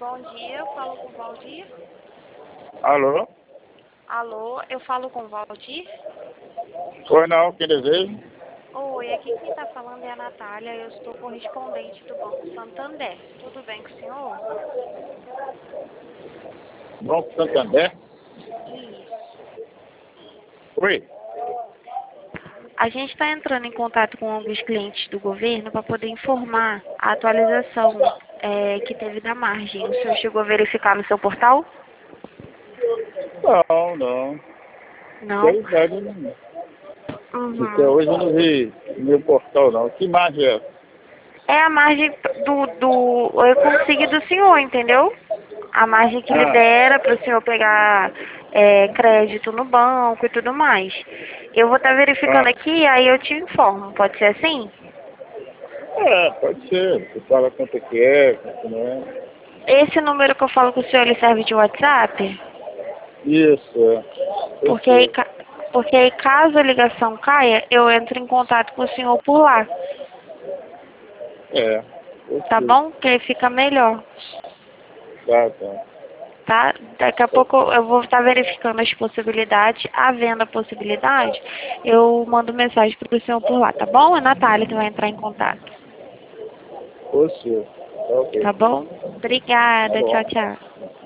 Bom dia, eu falo com o Valdir. Alô? Alô, eu falo com o Valdir. Oi, não, quem deseja? Oi, aqui quem está falando é a Natália, eu estou correspondente do Banco Santander. Tudo bem com o senhor? Banco Santander? Isso. Oi? A gente está entrando em contato com alguns clientes do governo para poder informar a atualização que teve da margem. O senhor chegou a verificar no seu portal? Não, não. Não? Verdade, não. Até Uhum. hoje eu não vi no meu portal, não. Que margem é essa? É a margem eu consigo do senhor, entendeu? A margem que Ah, libera para o senhor pegar crédito no banco e tudo mais. Eu vou estar verificando ah. aqui, aí eu te informo. Pode ser assim? Pode ser. Você fala quanto é que é, quanto não é. Esse número que eu falo com o senhor, ele serve de WhatsApp? Isso, é. Porque aí, Perfeito. porque aí caso a ligação caia, eu entro em contato com o senhor por lá. É. Tá Perfeito. bom? Que aí fica melhor. Tá. Tá? Daqui a pouco eu vou estar verificando as possibilidades. Havendo a possibilidade, eu mando mensagem para o senhor por lá, tá bom? É a Natália que vai entrar em contato. Você. Tá ok. Tá bom? Tá Obrigada. Tchau, bom. tchau.